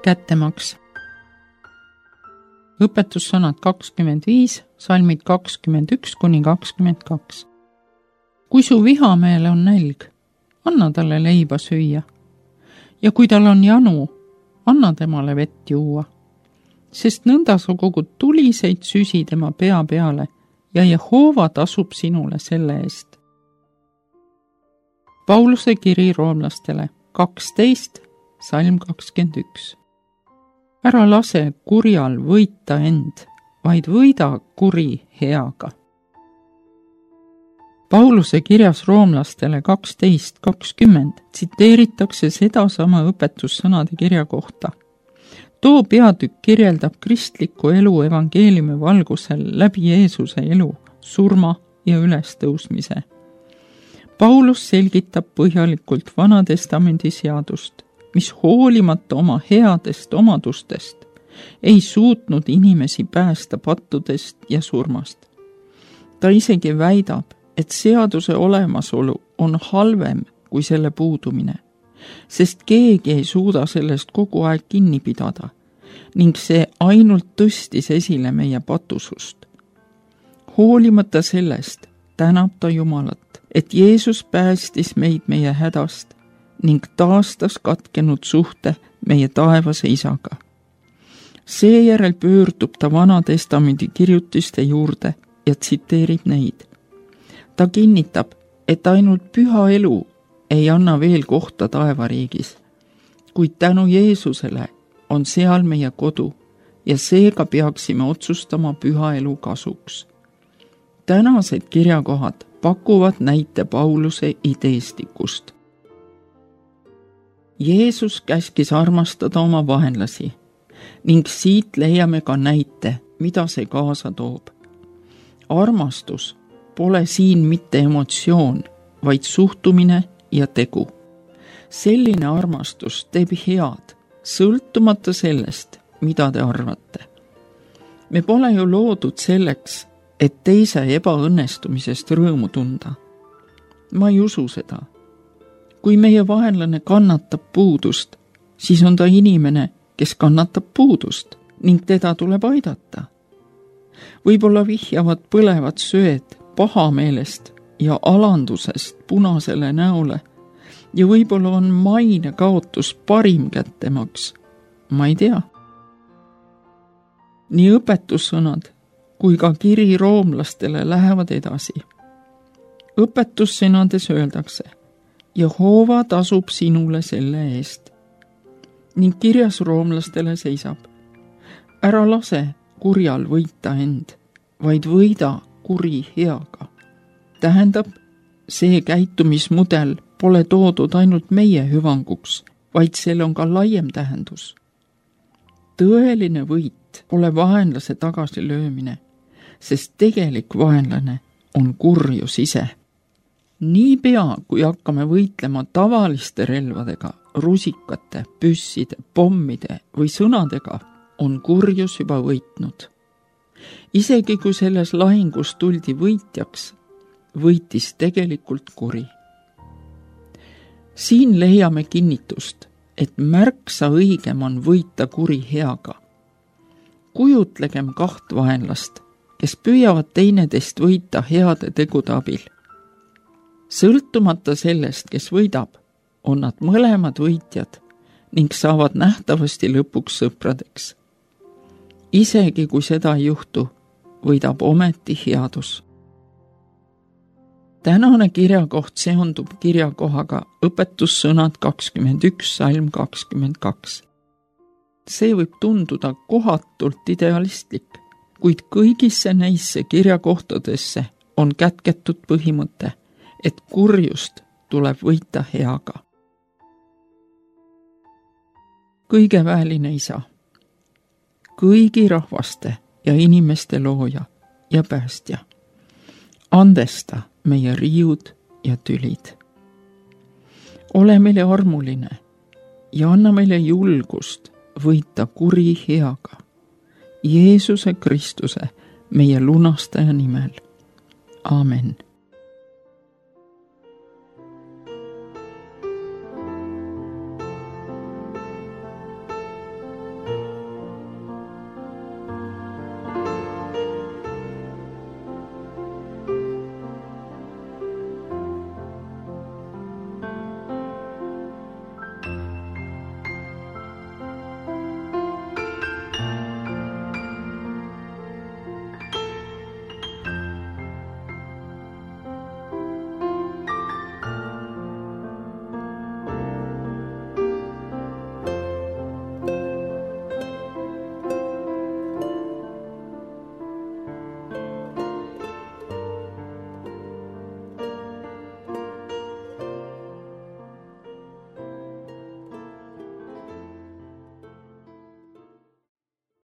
kättemaks. Õpetussõnad 25, salmid 21–22. Kui su vihameele on nälg, anna talle leiba süüa. Ja kui tal on janu, anna temale vett juua. Sest nõnda sa kogud tuliseid süsi tema pea peale ja Jehova tasub sinule selle eest. Pauluse kiri roomlastele 12, salm 21. Ära lase kurjal võita end, vaid võida kuri heaga. Pauluse kirjas roomlastele 12:20 tsiteeritakse sedasama õpetussõnade kirja kohta. Too peatükk kirjeldab kristliku elu evangeeliumi valgusel läbi Jeesuse elu, surma ja ülestõusmise. Paulus selgitab põhjalikult Vanatestamendi seadust, mis hoolimata oma headest omadustest ei suutnud inimesi päästa pattudest ja surmast. Ta isegi väidab, et seaduse olemasolu on halvem kui selle puudumine, sest keegi ei suuda sellest kogu aeg kinni pidada ning see ainult tõstis esile meie patusust. Hoolimata sellest tänab ta Jumalat, et Jeesus päästis meid meie hädast ning taastas katkenud suhte meie taevase isaga. Seejärel pöördub ta Vanatestamendi kirjutiste juurde ja tsiteerib neid. Ta kinnitab, et ainult püha elu ei anna veel kohta taevariigis, kuid tänu Jeesusele on seal meie kodu ja seega peaksime otsustama püha elu kasuks. Tänased kirjakohad pakuvad näite Pauluse ideestikust. Jeesus käskis armastada oma vaenlasi ning siit leiame ka näite, mida see kaasa toob. Armastus pole siin mitte emotsioon, vaid suhtumine ja tegu. Selline armastus teeb head, sõltumata sellest, mida te arvate. Me pole ju loodud selleks, et teise ebaõnnestumisest rõõmu tunda. Ma ei usu seda. Kui meie vaenlane kannatab puudust, siis on ta inimene, kes kannatab puudust ning teda tuleb aidata. Võib-olla vihjavad põlevad söed pahameelest ja alandusest punasele näole ja võib-olla on maine kaotus parim kättemaks. Ma ei tea. Nii õpetussõnad kui ka kiri roomlastele lähevad edasi. Õpetussõnades öeldakse, Jehova tasub sinule selle eest. Ning kirjas roomlastele seisab, ära lase kurjal võita end, vaid võida kuri heaga. Tähendab, see käitumismudel pole toodud ainult meie hüvanguks, vaid sel on ka laiem tähendus. Tõeline võit pole vaenlase tagasilöömine, sest tegelik vaenlane on kurjus ise. Niipea, kui hakkame võitlema tavaliste relvadega, rusikate, püsside, pommide või sõnadega, on kurjus juba võitnud. Isegi kui selles lahingus tuldi võitjaks, võitis tegelikult kuri. Siin leiame kinnitust, et märksa õigem on võita kuri heaga. Kujutlegem kaht vaenlast, kes püüavad teineteist võita heade tegude abil. Sõltumata sellest, kes võidab, on nad mõlemad võitjad ning saavad nähtavasti lõpuks sõpradeks. Isegi kui seda ei juhtu, võidab ometi headus. Tänane kirjakoht seondub kirjakohaga õpetussõnad 21, salm 22. See võib tunduda kohatult idealistlik, kuid kõigisse neisse kirjakohtadesse on kätketud põhimõte, et kurjust tuleb võita heaga. Kõigeväeline isa, kõigi rahvaste ja inimeste looja ja päästja, andesta meie riiud ja tülid. Ole meile armuline ja anna meile julgust võita kuri heaga. Jeesuse Kristuse, meie lunastaja nimel. Amen.